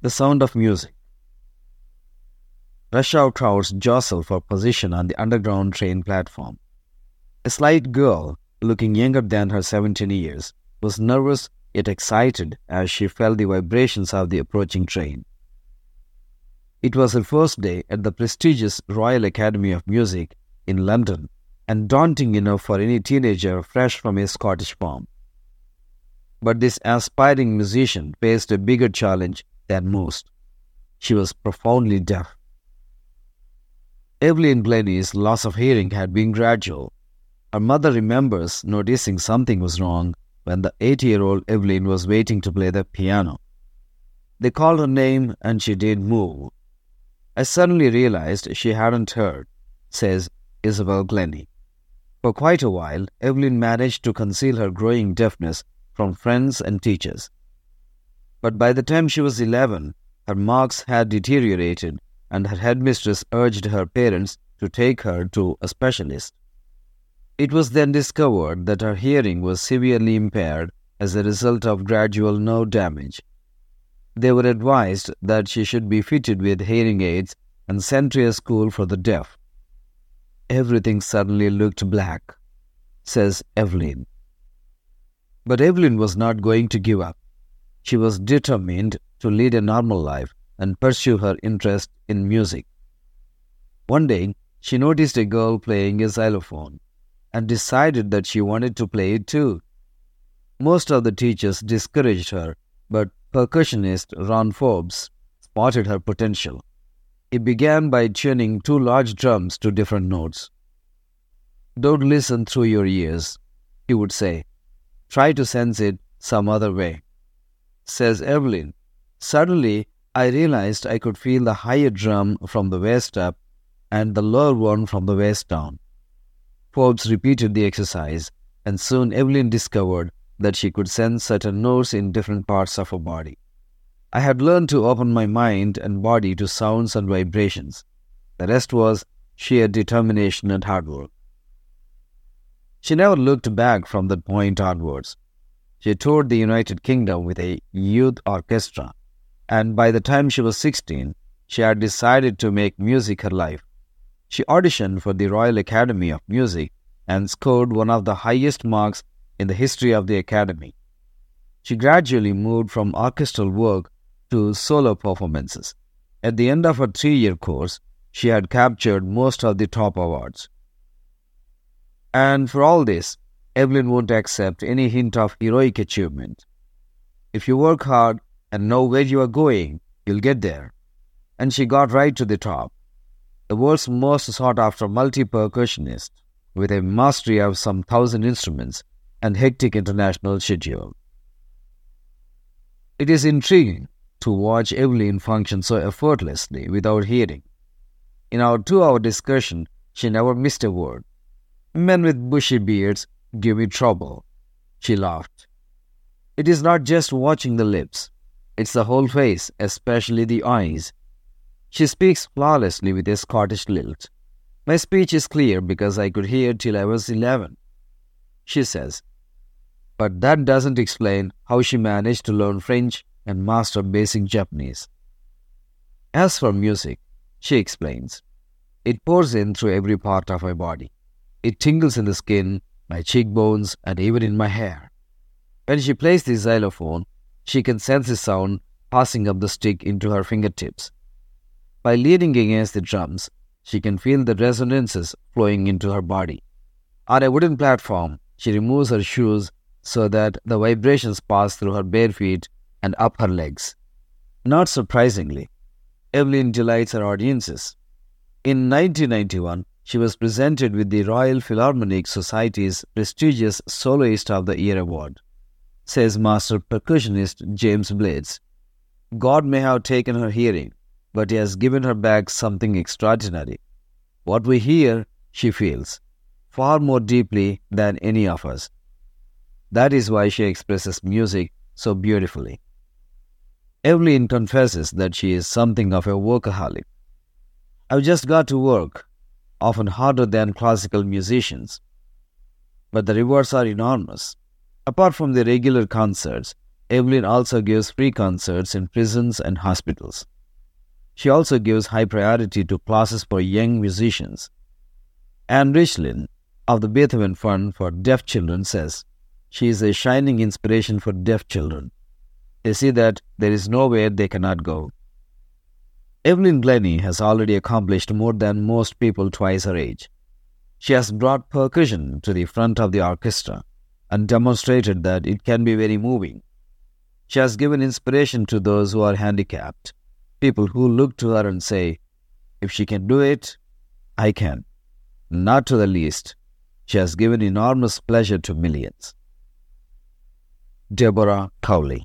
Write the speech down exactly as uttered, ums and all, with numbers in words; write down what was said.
The sound of music. Rush hour crowds jostle for position on the underground train platform. A slight girl, looking younger than her seventeen years, was nervous yet excited as she felt the vibrations of the approaching train. It was her first day at the prestigious Royal Academy of Music in London, and daunting enough for any teenager fresh from a Scottish farm. But this aspiring musician faced a bigger challenge than most. She was profoundly deaf. Evelyn Glennie's loss of hearing had been gradual. Her mother remembers noticing something was wrong when the eight-year-old Evelyn was waiting to play the piano. They called her name and she didn't move. I suddenly realized she hadn't heard, says Isabel Glennie. For quite a while, Evelyn managed to conceal her growing deafness from friends and teachers. But by the time she was eleven, her marks had deteriorated and her headmistress urged her parents to take her to a specialist. It was then discovered that her hearing was severely impaired as a result of gradual nerve damage. They were advised that she should be fitted with hearing aids and sent to a school for the deaf. Everything suddenly looked black, says Evelyn. But Evelyn was not going to give up. She was determined to lead a normal life and pursue her interest in music. One day, she noticed a girl playing a xylophone and decided that she wanted to play it too. Most of the teachers discouraged her, but percussionist Ron Forbes spotted her potential. He began by tuning two large drums to different notes. "Don't listen through your ears," he would say. "Try to sense it some other way." Says Evelyn, "Suddenly, I realized I could feel the higher drum from the waist up and the lower one from the waist down." Forbes repeated the exercise, and soon Evelyn discovered that she could sense certain notes in different parts of her body. "I had learned to open my mind and body to sounds and vibrations. The rest was sheer determination and hard work." She never looked back from that point onwards. She toured the United Kingdom with a youth orchestra, and by the time she was sixteen, she had decided to make music her life. She auditioned for the Royal Academy of Music and scored one of the highest marks in the history of the Academy. She gradually moved from orchestral work to solo performances. At the end of her three-year course, she had captured most of the top awards. And for all this, Evelyn won't accept any hint of heroic achievement. If you work hard and know where you are going, you'll get there. And she got right to the top. The world's most sought-after multi-percussionist, with a mastery of some thousand instruments and hectic international schedule. It is intriguing to watch Evelyn function so effortlessly without hearing. In our two-hour discussion, she never missed a word. "Men with bushy beards give me trouble," she laughed. It is not just watching the lips. It's the whole face, especially the eyes. She speaks flawlessly with a Scottish lilt. "My speech is clear because I could hear till I was eleven, she says. But that doesn't explain how she managed to learn French and master basic Japanese. As for music, she explains, it pours in through every part of my body. It tingles in the skin, my cheekbones, and even in my hair. When she plays the xylophone, she can sense the sound passing up the stick into her fingertips. By leaning against the drums, she can feel the resonances flowing into her body. On a wooden platform, she removes her shoes so that the vibrations pass through her bare feet and up her legs. Not surprisingly, Evelyn delights her audiences. In nineteen ninety-one, she was presented with the Royal Philharmonic Society's prestigious Soloist of the Year award, says master percussionist James Blades. "God may have taken her hearing, but he has given her back something extraordinary. What we hear, she feels, far more deeply than any of us. That is why she expresses music so beautifully." Evelyn confesses that she is something of a workaholic. "I've just got to work, often harder than classical musicians. But the rewards are enormous. Apart from the regular concerts, Evelyn also gives free concerts in prisons and hospitals. She also gives high priority to classes for young musicians. Anne Richlin of the Beethoven Fund for Deaf Children says, "She is a shining inspiration for deaf children. They see that there is nowhere they cannot go." Evelyn Glennie has already accomplished more than most people twice her age. She has brought percussion to the front of the orchestra and demonstrated that it can be very moving. She has given inspiration to those who are handicapped, people who look to her and say, "If she can do it, I can." Not to the least, she has given enormous pleasure to millions. Deborah Cowley.